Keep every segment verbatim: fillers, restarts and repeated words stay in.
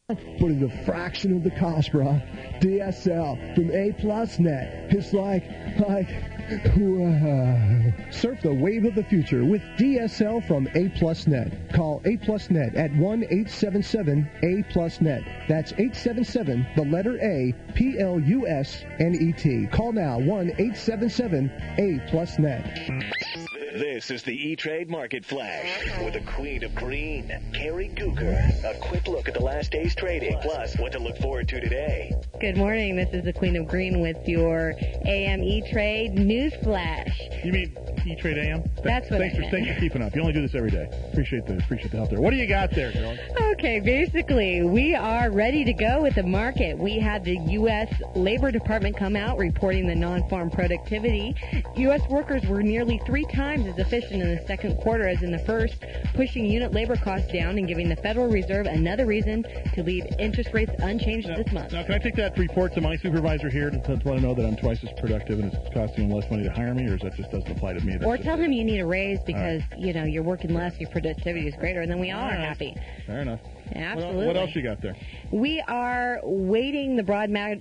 But at a fraction of the cost, bro. D S L from A Plus Net. It's like, like, wow. Surf the wave of the future with D S L from A Plus Net. Call A Plus Net at one eight seven seven A Plus Net. That's eight seven seven, the letter A, P L U S N E T. Call now, one eight seven seven A Plus Net. This is the E-Trade Market Flash with the Queen of Green, Carrie Gooker. A quick look at the last day's trading, plus what to look forward to today. Good morning. This is the Queen of Green with your A M E-Trade News Flash. You mean E-Trade A M? That's what thanks I for, meant. Thanks for keeping up. You only do this every day. Appreciate the, appreciate the help there. What do you got there, girl? Okay, basically, we are ready to go with the market. We had the U S Labor Department come out reporting the non-farm productivity. U S workers were nearly three times as efficient in the second quarter as in the first, pushing unit labor costs down and giving the Federal Reserve another reason to leave interest rates unchanged now, this month. Now, can I take that report to my supervisor here to, to let him know that I'm twice as productive and it's costing him less money to hire me, or is that just doesn't apply to me? That's Or just tell a, him you need a raise because, right. you know, you're working less, your productivity is greater, and then we all all are right. happy. Fair enough. Absolutely. What, what else you got there? We are waiting the broad mag-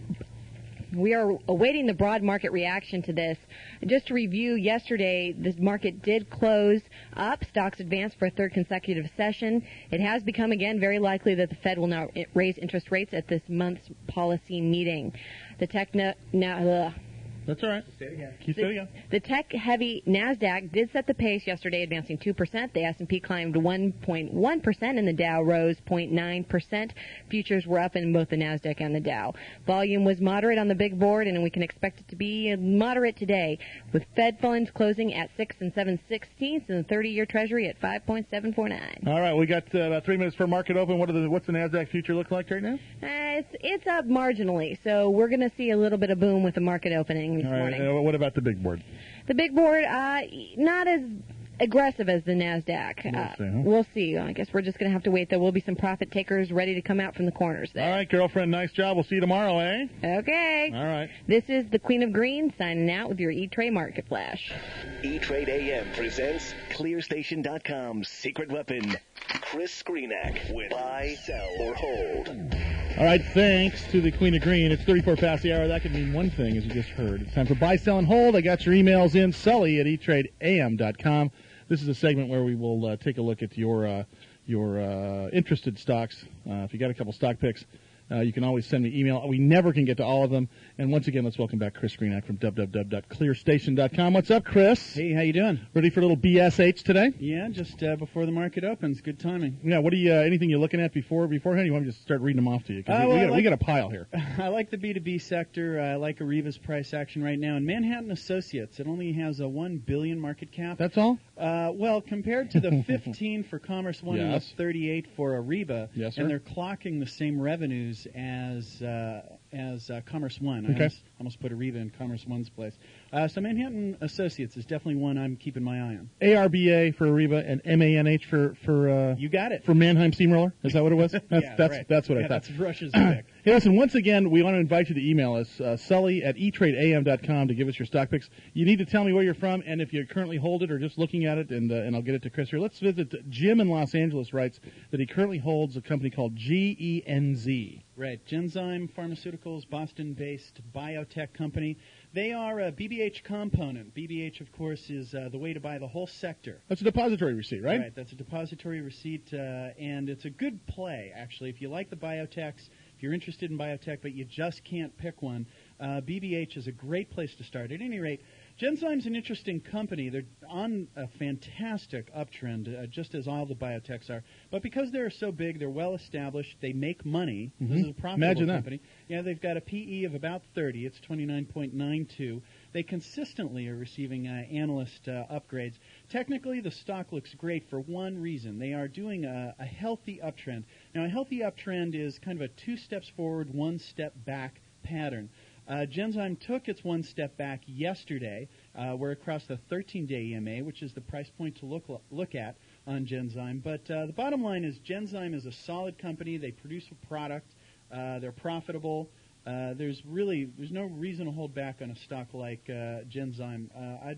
We are awaiting the broad market reaction to this. Just to review, yesterday, this market did close up. Stocks advanced for a third consecutive session. It has become, again, very likely that the Fed will now raise interest rates at this month's policy meeting. The tech... No- now, ugh. That's all right. Say it again. Keep saying it again. The tech-heavy NASDAQ did set the pace yesterday, advancing two percent. The S and P climbed one point one percent, and the Dow rose zero point nine percent. Futures were up in both the NASDAQ and the Dow. Volume was moderate on the big board, and we can expect it to be moderate today, with Fed funds closing at six and seven sixteenths and the thirty-year Treasury at five point seven four nine. All right, we got uh, about three minutes for market open. What are the, what's the NASDAQ future look like right now? Uh, it's, it's up marginally, so we're going to see a little bit of boom with the market opening this All right, morning. uh, what about the big board? The big board, uh, not as aggressive as the NASDAQ. We'll uh, see, huh? We'll see. I guess we're just going to have to wait. There will be some profit takers ready to come out from the corners there. All right, girlfriend, nice job. We'll see you tomorrow, eh? Okay. All right. This is the Queen of Green signing out with your E-Trade Market Flash. E-Trade A M presents Clear Station dot com's secret weapon, Chris Screenack with Buy, Sell, or Hold. All right, thanks to the Queen of Green. It's thirty-four past the hour. That could mean one thing, as you just heard. It's time for Buy, Sell, and Hold. I got your emails in. Sully at E Trade A M dot com. This is a segment where we will uh, take a look at your uh, your uh, interested stocks. Uh, if you got a couple stock picks, uh, you can always send me email. We never can get to all of them. And once again, let's welcome back Chris Screenack from w w w dot clear station dot com. What's up, Chris? Hey, how you doing? Ready for a little B S H today? Yeah, just uh, before the market opens. Good timing. Yeah. What do you? Uh, anything you're looking at before beforehand? You want me to just start reading them off to you? 'Cause Uh, we, well, we, I got, we like- got a pile here. I like the B two B sector. I like Ariva's price action right now. And Manhattan Associates, it only has a one billion dollars market cap. That's all? Uh, well, compared to the fifteen for Commerce One and the Yes. thirty-eight for Ariva, Yes, sir. and they're clocking the same revenues as uh, as uh, Commerce One. I Okay. almost, almost put Ariva in Commerce One's place. Uh, so Manhattan Associates is definitely one I'm keeping my eye on. A R B A for Ariba and M A N H for for uh, You got it. for Mannheim Steamroller. Is that what it was? That's Yeah, that's right. that's what yeah, I thought. That's Russia's pick. Hey, listen, once again, we want to invite you to email us, uh, Sully at E Trade A M dot com, to give us your stock picks. You need to tell me where you're from and if you currently hold it or just looking at it, and uh, and I'll get it to Chris here. Let's visit Jim in Los Angeles. Writes that he currently holds a company called G E N Z. Right. Genzyme Pharmaceuticals, Boston-based biotech company. They are a B B H component. B B H, of course, is uh, the way to buy the whole sector. That's a depository receipt, right? Right. That's a depository receipt, uh, and it's a good play, actually. If you like the biotechs, if you're interested in biotech, but you just can't pick one, uh, B B H is a great place to start. At any rate, Genzyme's an interesting company. They're on a fantastic uptrend, uh, just as all the biotechs are. But because they're so big, they're well established. They make money. Mm-hmm. This is a profitable Imagine that. company. Yeah, they've got a P E of about thirty. It's twenty-nine point nine two. They consistently are receiving uh, analyst uh, upgrades. Technically, the stock looks great for one reason. They are doing a, a healthy uptrend. Now, a healthy uptrend is kind of a two steps forward, one step back pattern. Uh, Genzyme took its one step back yesterday. Uh, we're across the thirteen-day E M A, which is the price point to look look at on Genzyme. But uh, the bottom line is Genzyme is a solid company. They produce a product. Uh, they're profitable. Uh, there's really there's no reason to hold back on a stock like uh, Genzyme. Uh, I'd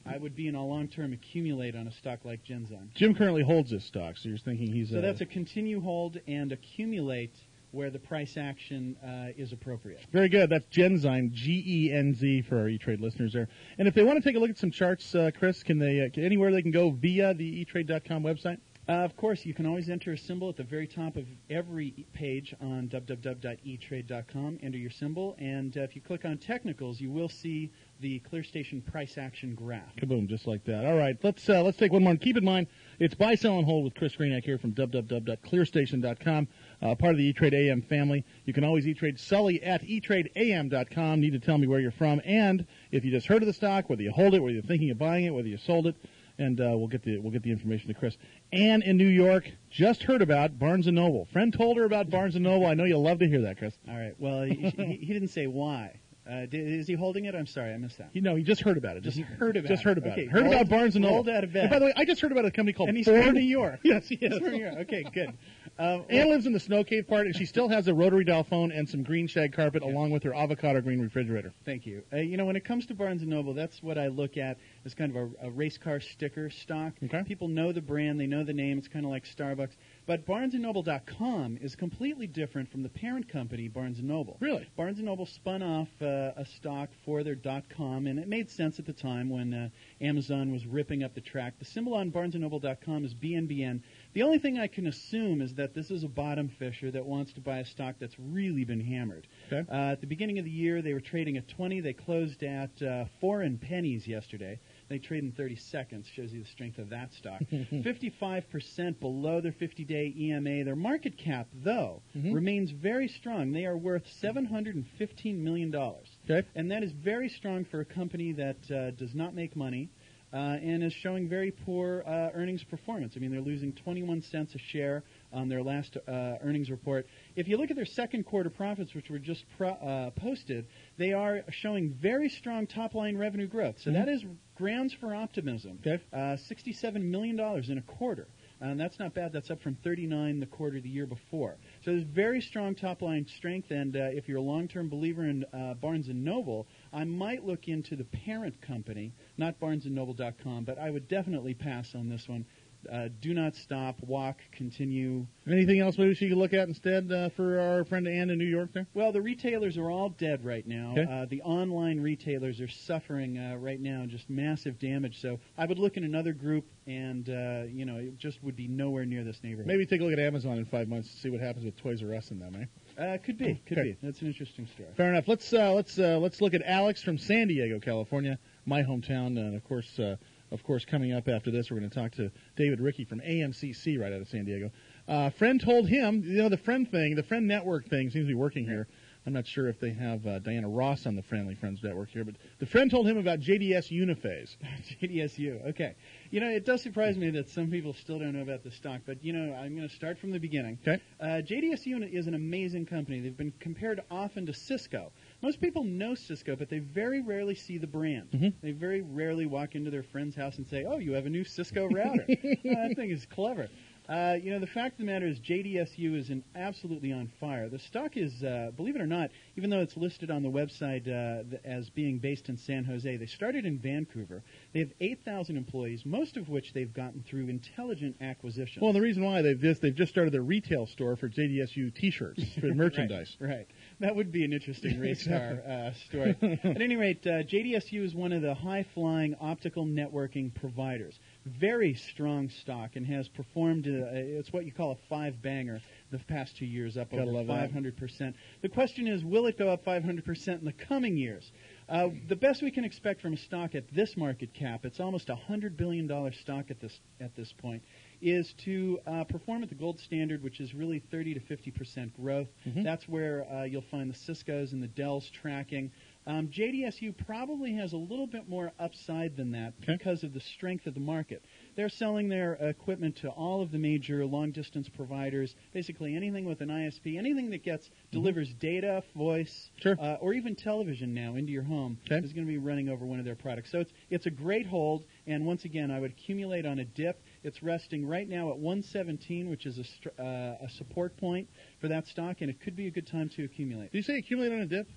I would be in a long-term accumulate on a stock like Genzyme. Jim currently holds this stock, so you're thinking he's... So uh, that's a continue hold and accumulate where the price action uh, is appropriate. Very good. That's Genzyme, G E N Z for our E-Trade listeners there. And if they want to take a look at some charts, uh, Chris, can they uh, anywhere they can go via the e trade dot com website? Uh, of course, you can always enter a symbol at the very top of every page on w w w dot e trade dot com. Enter your symbol, and uh, if you click on technicals, you will see the ClearStation price action graph. Kaboom, just like that. All right, let's uh, let's take one more. Keep in mind, it's Buy, Sell, and Hold with Chris Greenock here from w w w dot clear station dot com, uh, part of the E-Trade A M family. You can always E-Trade Sully at e trade a m dot com. Need to tell me where you're from, and if you just heard of the stock, whether you hold it, whether you're thinking of buying it, whether you sold it. And uh, we'll get the we'll get the information to Chris. Ann in New York just heard about Barnes and Noble. Friend told her about Barnes and Noble. I know you'll love to hear that, Chris. All right. Well, he, he, he didn't say why. Uh, did, is he holding it? I'm sorry, I missed that. You know, he just heard about it. Just Just heard about just it. heard about Okay, it. Heard rolled- about Barnes and Noble. rolled out of bed. And by the way, I just heard about a company called And he's Ford. from New York. Yes, he is. He's from New York. Okay, good. Um, Ann lives in the snow cave part, and she still has a rotary dial phone and some green shag carpet, Yeah. along with her avocado green refrigerator. Thank you. Uh, you know, when it comes to Barnes and Noble, that's what I look at as kind of a, a race car sticker stock. Okay. People know the brand, they know the name. It's kind of like Starbucks. But Barnes and Noble dot com is completely different from the parent company, Barnes and Noble. Really? Barnes and Noble spun off uh, a stock for their .com, and it made sense at the time when uh, Amazon was ripping up the track. The symbol on Barnes and Noble dot com is B N B N. The only thing I can assume is that this is a bottom fisher that wants to buy a stock that's really been hammered. Okay. Uh, at the beginning of the year, they were trading at twenty. They closed at uh, four and pennies yesterday. They trade in thirty seconds. Shows you the strength of that stock. fifty-five percent below their fifty-day E M A. Their market cap, though, Mhm. remains very strong. They are worth seven hundred fifteen million dollars. Okay. And that is very strong for a company that uh, does not make money uh, and is showing very poor uh, earnings performance. I mean, they're losing twenty-one cents a share on their last uh, earnings report. If you look at their second quarter profits, which were just pro- uh, posted, they are showing very strong top-line revenue growth. So Mhm. that is grounds for optimism. Okay. Uh, sixty-seven million dollars in a quarter. And that's not bad. That's up from thirty-nine the quarter the year before. So there's very strong top-line strength. And uh, if you're a long-term believer in uh, Barnes and Noble, I might look into the parent company, not Barnes and Noble dot com, but I would definitely pass on this one. Uh, do not stop, walk, continue. Anything else maybe she could look at instead uh, for our friend Ann in New York there? Well, the retailers are all dead right now. Okay. Uh, the online retailers are suffering uh, right now, just massive damage. So I would look in another group, and uh, you know, it just would be nowhere near this neighborhood. Maybe take a look at Amazon in five months to see what happens with Toys R Us and them, eh? Uh, could be, could Okay. be. That's an interesting story. Fair enough. Let's uh, let's uh, let's look at Alex from San Diego, California, my hometown, and of course, uh, of course, coming up after this, we're going to talk to David Rickey from A M C C right out of San Diego. Uh, friend told him, you know, the friend thing, the friend network thing seems to be working here. I'm not sure if they have uh, Diana Ross on the Friendly Friends Network here, but the friend told him about J D S Uniphase. J D S U. Okay. You know, it does surprise me that some people still don't know about the stock, but, you know, I'm going to start from the beginning. Okay. Uh, J D S U is an amazing company. They've been compared often to Cisco. Most people know Cisco, but they very rarely see the brand. Mhm. They very rarely walk into their friend's house and say, oh, you have a new Cisco router. uh, that thing is clever. Uh, you know, the fact of the matter is J D S U is an absolutely on fire. The stock is, uh, believe it or not, even though it's listed on the website uh, th- as being based in San Jose, they started in Vancouver. They have eight thousand employees, most of which they've gotten through intelligent acquisitions. Well, the reason why they've just they've just started their retail store for J D S U T-shirts for merchandise. Right, right. That would be an interesting race car uh, story. At any rate, uh, J D S U is one of the high-flying optical networking providers. Very strong stock and has performed, uh, it's what you call a five-banger the past two years, up Gotta over love that. five hundred percent. The question is, will it go up five hundred percent in the coming years? Uh, the best we can expect from a stock at this market cap, it's almost a one hundred billion dollars stock at this at this point, is to uh, perform at the gold standard, which is really thirty to fifty percent growth. Mhm. That's where uh, you'll find the Ciscos and the Dells tracking. Um, J D S U probably has a little bit more upside than that Okay. because of the strength of the market. They're selling their equipment to all of the major long-distance providers, basically anything with an I S P, anything that gets delivers data, voice, Sure. uh, or even television now into your home Okay. is going to be running over one of their products. So it's it's a great hold, and once again, I would accumulate on a dip. It's resting right now at one seventeen, which is a, str- uh, a support point for that stock, and it could be a good time to accumulate. Did you say accumulate on a dip?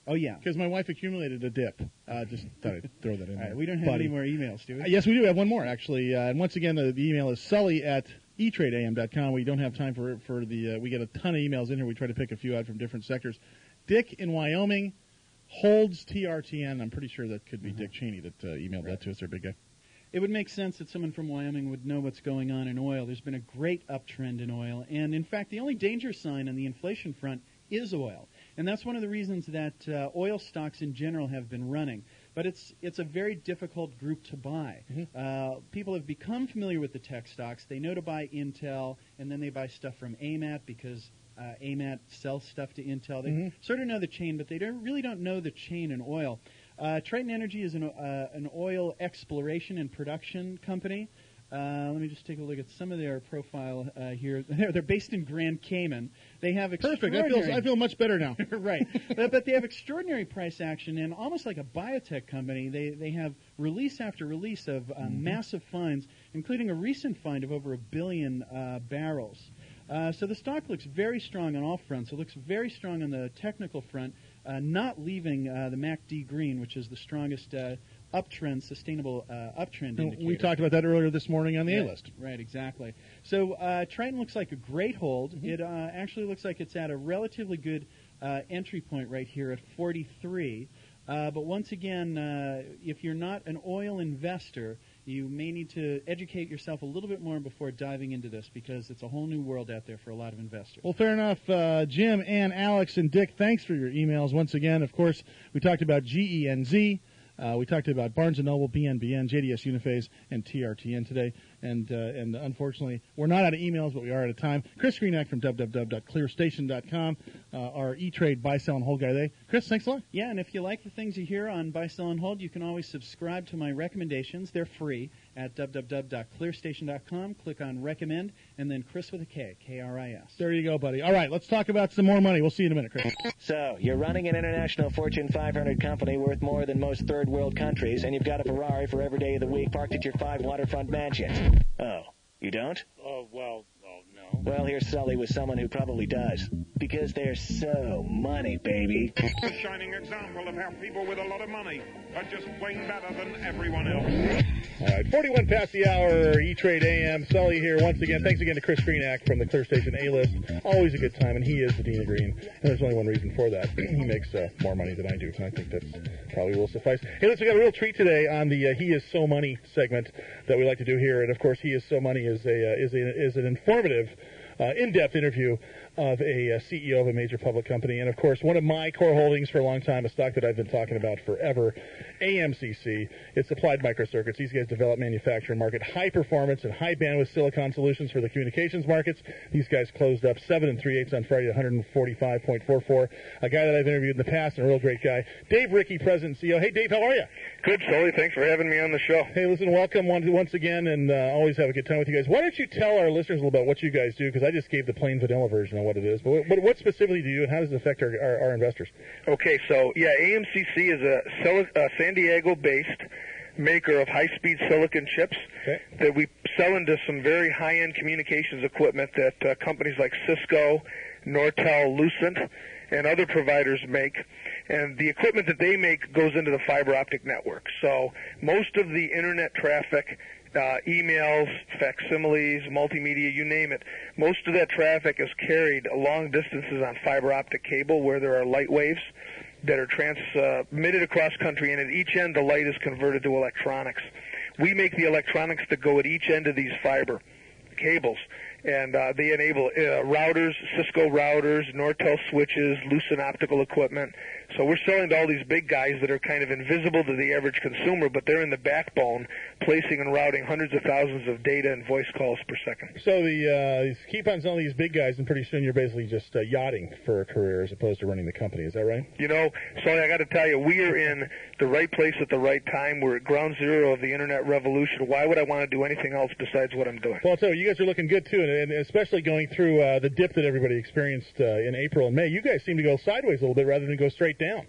Oh, yeah. Because my wife accumulated a dip. Uh, just thought I'd throw that in All there. right, we don't have Buddy. any more emails, do we? Uh, yes, we do have one more, actually. Uh, and once again, the, the email is sully at e trade a m dot com. We don't have time for for the. Uh, we get a ton of emails in here. We try to pick a few out from different sectors. Dick in Wyoming holds T R T N. I'm pretty sure that could be mm-hmm. Dick Cheney that uh, emailed right. that to us, our big guy. It would make sense that someone from Wyoming would know what's going on in oil. There's been a great uptrend in oil. And, in fact, the only danger sign on the inflation front is oil. And that's one of the reasons that uh, oil stocks in general have been running. But it's it's a very difficult group to buy. Mm-hmm. Uh, people have become familiar with the tech stocks. They know to buy Intel, and then they buy stuff from A M A T because uh, A M A T sells stuff to Intel. They mm-hmm. sort of know the chain, but they don't, really don't know the chain in oil. Uh, Triton Energy is an, uh, an oil exploration and production company. Uh, let me just take a look at some of their profile uh, here. They're, they're based in Grand Cayman. They have perfect. I feel I feel much better now. Right, but, but they have extraordinary price action, and almost like a biotech company, they they have release after release of uh, mm-hmm. massive finds, including a recent find of over a billion uh, barrels. Uh, so the stock looks very strong on all fronts. It looks very strong on the technical front, uh, not leaving uh, the M A C D green, which is the strongest uh, uptrend, sustainable uh, uptrend indicator. We talked about that earlier this morning on the yeah, A-list. Right, exactly. So uh, Triton looks like a great hold. Mm-hmm. It uh, actually looks like it's at a relatively good uh, entry point right here at forty-three. Uh, but once again, uh, if you're not an oil investor, you may need to educate yourself a little bit more before diving into this, because it's a whole new world out there for a lot of investors. Well, fair enough. Uh, Jim, Ann, Alex, and Dick, thanks for your emails once again. Of course, we talked about G E N Z. Uh, we talked about Barnes and Noble, B N B N, J D S Uniphase, and T R T N today. And uh, and unfortunately, we're not out of emails, but we are out of time. Chris Greenack from w w w dot clear station dot com, uh, our E-Trade buy, sell, and hold guy today. Chris, thanks a lot. Yeah, and if you like the things you hear on Buy, Sell, and Hold, you can always subscribe to my recommendations. They're free at w w w dot clear station dot com. Click on Recommend, and then Chris with a K, K R I S. There you go, buddy. All right, let's talk about some more money. We'll see you in a minute, Chris. So, you're running an international Fortune five hundred company worth more than most third world countries, and you've got a Ferrari for every day of the week parked at your five waterfront mansions. Oh, you don't? Oh, uh, well, oh, no. Well, here's Sully with someone who probably does. Because they're so money, baby. A shining example of how people with a lot of money are just plain better than everyone else. All right, forty-one past the hour, E-Trade A M. Sully here once again. Thanks again to Chris Greenack from the Clear Station A-List. Always a good time, and he is the Dean of Green. And there's only one reason for that. He makes uh, more money than I do, and I think that probably will suffice. Hey, listen, we got a real treat today on the uh, He Is So Money segment that we like to do here. And, of course, He Is So Money is, a, uh, is, a, is an informative, uh, in-depth interview of a uh, C E O of a major public company. And, of course, one of my core holdings for a long time, a stock that I've been talking about forever, A M C C. It's Applied Microcircuits. These guys develop, manufacture, and market high-performance and high-bandwidth silicon solutions for the communications markets. These guys closed up seven and three-eighths on Friday at one forty-five point four four. A guy that I've interviewed in the past and a real great guy. Dave Rickey, President and C E O. Hey, Dave, how are you? Good, Sully. Thanks for having me on the show. Hey, listen, welcome once, once again, and uh, always have a good time with you guys. Why don't you tell our listeners a little about what you guys do, because I just gave the plain vanilla version of what it is. But what, what specifically do you, and how does it affect our, our, our investors? Okay, so, yeah, A M C C is a, Sil- a San Diego-based maker of high-speed silicon chips okay. that we sell into some very high-end communications equipment that uh, companies like Cisco, Nortel, Lucent, and other providers make. And the equipment that they make goes into the fiber optic network. So most of the internet traffic, uh, emails, facsimiles, multimedia, you name it, most of that traffic is carried long distances on fiber optic cable where there are light waves that are transmitted across country, and at each end the light is converted to electronics. We make the electronics that go at each end of these fiber cables, and uh, they enable uh, routers, Cisco routers, Nortel switches, Lucent optical equipment. So we're selling to all these big guys that are kind of invisible to the average consumer, but they're in the backbone, placing and routing hundreds of thousands of data and voice calls per second. So the uh, keep on selling these big guys, and pretty soon you're basically just uh, yachting for a career as opposed to running the company. Is that right? You know, Sonny, I got to tell you, we are in the right place at the right time. We're at ground zero of the internet revolution. Why would I want to do anything else besides what I'm doing? Well, I'll tell you, you guys are looking good too, and, and especially going through uh, the dip that everybody experienced uh, in April and May. You guys seem to go sideways a little bit rather than go straight down.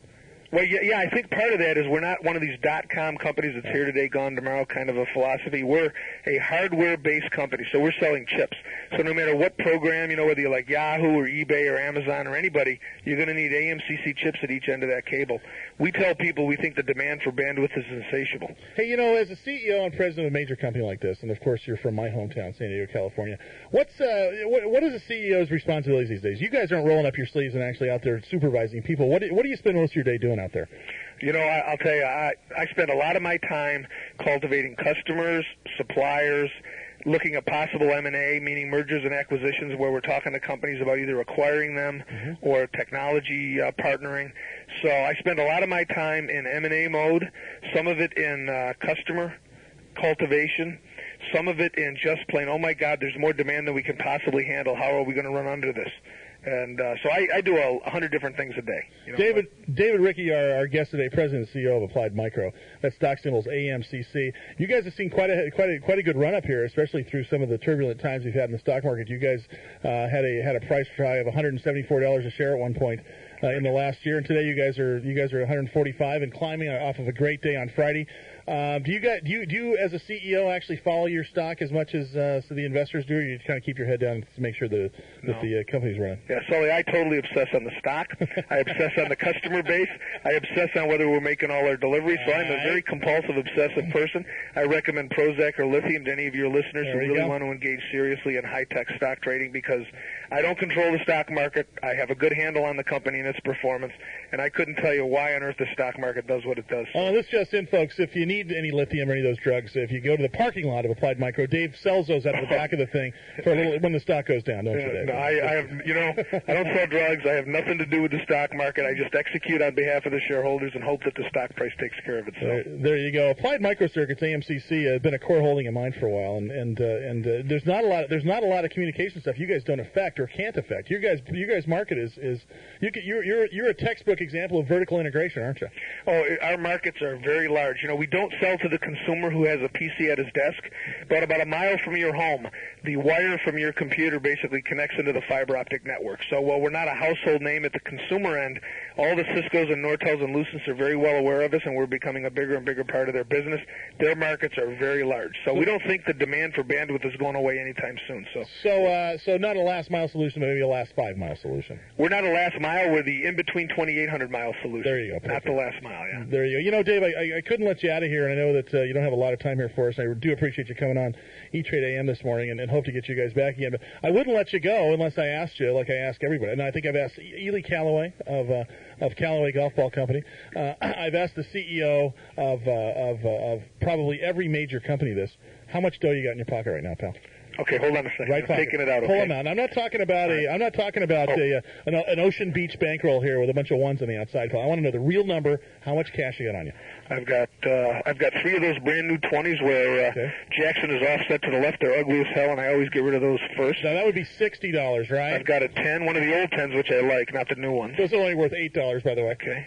Well, yeah, yeah, I think part of that is we're not one of these dot-com companies that's here today, gone tomorrow kind of a philosophy. We're a hardware-based company, so we're selling chips. So no matter what program, you know, whether you like Yahoo or eBay or Amazon or anybody, you're going to need A M C C chips at each end of that cable. We tell people we think the demand for bandwidth is insatiable. Hey, you know, as a C E O and president of a major company like this, and of course you're from my hometown, San Diego, California, what's uh, what, what is a C E O's responsibilities these days? You guys aren't rolling up your sleeves and actually out there supervising people. What do, what do you spend most of your day doing out there? You know, I, I'll tell you, I, I spend a lot of my time cultivating customers, suppliers, looking at possible M and A, meaning mergers and acquisitions, where we're talking to companies about either acquiring them mm-hmm. or technology uh, partnering. So I spend a lot of my time in M and A mode, some of it in uh, customer cultivation, some of it in just plain, oh, my God, there's more demand than we can possibly handle. How are we going to run under this? And uh, so I, I do a, a hundred different things a day. You know, David David Rickey, our, our guest today, president and C E O of Applied Micro. That stock symbol's A M C C. You guys have seen quite a quite a quite a good run up here, especially through some of the turbulent times we've had in the stock market. You guys uh, had a had a price high of one hundred seventy-four dollars a share at one point uh, in the last year, and today you guys are you guys are one hundred forty-five and climbing off of a great day on Friday. Um, do you guys, do you, do you, as a C E O, actually follow your stock as much as uh, so the investors do, or you kind of keep your head down to make sure that, that no. the uh, company's running? Yeah, Sully, I totally obsess on the stock. I obsess on the customer base. I obsess on whether we're making all our deliveries. So I'm a very compulsive, obsessive person. I recommend Prozac or Lithium to any of your listeners there who you really go. want to engage seriously in high-tech stock trading, because I don't control the stock market. I have a good handle on the company and its performance, and I couldn't tell you why on earth the stock market does what it does. Oh, this just in, folks. If you need any lithium or any of those drugs, if you go to the parking lot of Applied Micro, Dave sells those out of the back of the thing for a little when the stock goes down, don't you, Dave? No, I, I have, you know, I don't sell drugs. I have nothing to do with the stock market. I just execute on behalf of the shareholders and hope that the stock price takes care of itself. There, there you go. Applied Microcircuits, A M C C, has uh, been a core holding of mine for a while, and and uh, and uh, there's not a lot. Of, there's not a lot of communication stuff you guys don't affect or can't affect. You guys, you guys' market is is you can, you're you're you're a textbook example of vertical integration, aren't you? Oh, our markets are very large. You know, we don't sell to the consumer who has a P C at his desk, but about a mile from your home, the wire from your computer basically connects into the fiber optic network. So while we're not a household name at the consumer end, all the Ciscos and Nortels and Lucents are very well aware of us, and we're becoming a bigger and bigger part of their business. Their markets are very large. So we don't think the demand for bandwidth is going away anytime soon. So so, uh, so not a last mile solution, but maybe a last five mile solution. We're not a last mile. We're the in-between twenty-eight hundred mile solution. There you go. Not the last mile, yeah. There you go. You know, Dave, I, I couldn't let you out of here, and I know that uh, you don't have a lot of time here for us. I do appreciate you coming on E-Trade A M this morning, and, and hope to get you guys back again. But I wouldn't let you go unless I asked you, like I ask everybody. And I think I've asked Ely Callaway of uh, of Callaway Golf Ball Company. Uh, I've asked the C E O of uh, of uh, of probably every major company this. How much dough you got in your pocket right now, pal? Okay, hold on a second. Right I'm pocket. taking it out. Pull Okay. them out. I'm not talking about a. I'm not talking about Oh. a, uh, an, an Ocean Beach bankroll here with a bunch of ones on the outside. I want to know the real number. How much cash you got on you? I've got uh, I've got three of those brand new twenties where uh, Okay. Jackson is offset to the left. They're ugly as hell, and I always get rid of those first. Now that would be sixty dollars, right? I've got a ten, one of the old tens, which I like, not the new ones. Those are only worth eight dollars, by the way. Okay.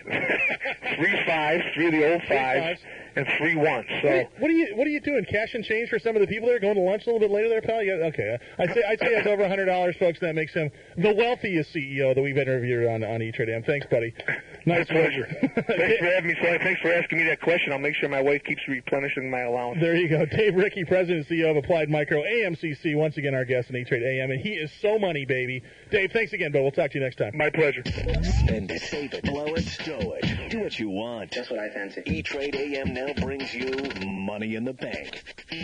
Three fives, three of the old Three fives, fives. and three ones. What, So are you, what are you What are you doing? Cash and change for some of the people there? Going to lunch a little bit later there, pal? You got, okay. I'd say I'd say it's over a hundred dollars, folks. That makes him the wealthiest C E O that we've interviewed on on E-Trade A M. Thanks, buddy. Nice pleasure. Thanks for having me, Sally. Thanks for asking me that question. I'll make sure my wife keeps replenishing my allowance. There you go. Dave Rickey, President and C E O of Applied Micro, A M C C, once again our guest on E-Trade A M, and he is so money, baby. Dave, thanks again, but we'll talk to you next time. My pleasure. Spend it, save it, blow it, stow it. Do what you want. That's what I fancy. E-Trade A M now brings you money in the bank.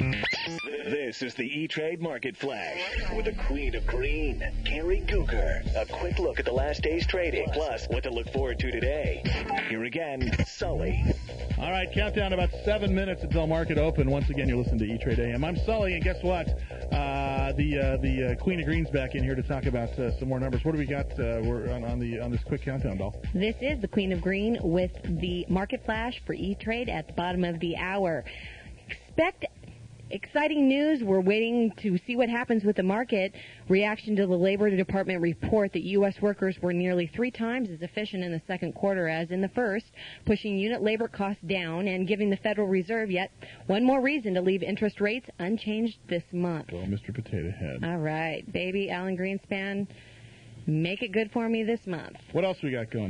This is the E-Trade Market Flash with the Queen of Green, Carrie Gooker. A quick look at the last day's trading, plus what to look forward to today. Here again, Sully. All right, countdown about seven minutes until market open. Once again, you're listening to E-Trade A M. I'm Sully, and guess what? Uh, the uh, the uh, Queen of Green's back in here to talk about uh, some more numbers. What do we got uh, we're on, on the on this quick countdown, doll? This is the Queen of Green with the market flash for E-Trade at the bottom of the hour. Expect exciting news. We're waiting to see what happens with the market. Reaction to the Labor Department report that U S workers were nearly three times as efficient in the second quarter as in the first, pushing unit labor costs down and giving the Federal Reserve yet one more reason to leave interest rates unchanged this month. Well, Mister Potato Head. All right, baby Alan Greenspan, make it good for me this month. What else we got going here?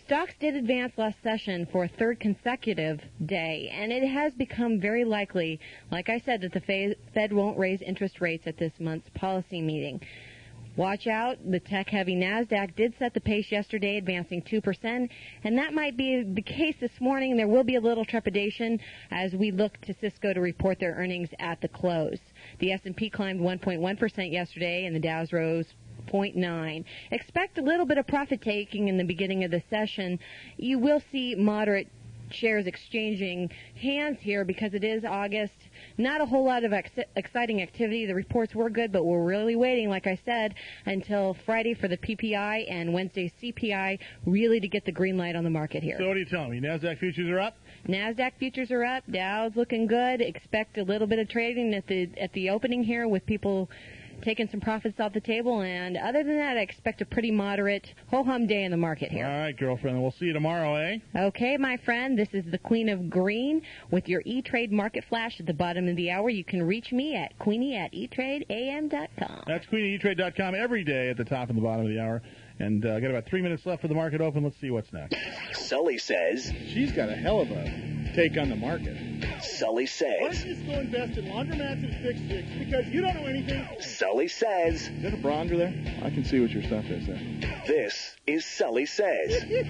Stocks did advance last session for a third consecutive day, and it has become very likely, like I said, that the Fed won't raise interest rates at this month's policy meeting. Watch out, the tech-heavy NASDAQ did set the pace yesterday, advancing two percent, and that might be the case this morning. There will be a little trepidation as we look to Cisco to report their earnings at the close. The S and P climbed one point one percent yesterday, and the Dow's rose zero point nine. Expect a little bit of profit-taking in the beginning of the session. You will see moderate shares exchanging hands here because it is August. Not a whole lot of ex- exciting activity. The reports were good, but we're really waiting, like I said, until Friday for the P P I and Wednesday's C P I really to get the green light on the market here. So what are you telling me? NASDAQ futures are up? NASDAQ futures are up. Dow's looking good. Expect a little bit of trading at the at the opening here with people taking some profits off the table, and other than that, I expect a pretty moderate ho-hum day in the market here. All right, girlfriend. We'll see you tomorrow, eh? Okay, my friend. This is the Queen of Green with your E-Trade Market Flash at the bottom of the hour. You can reach me at Queenie at E Trade A M dot com. That's Queenie at E Trade dot com every day at the top and the bottom of the hour. And uh, got about three minutes left for the market open. Let's see what's next. Sully says. She's got a hell of a take on the market. Sully says. Why don't you just go invest in laundromats and fix fix? Because you don't know anything. Sully says. Is that a bra under there? I can see what your stuff is there. This is Sully Says.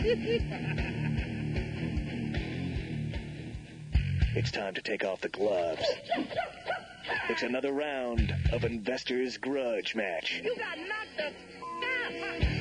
It's time to take off the gloves. It's another round of Investor's Grudge Match. You got knocked the...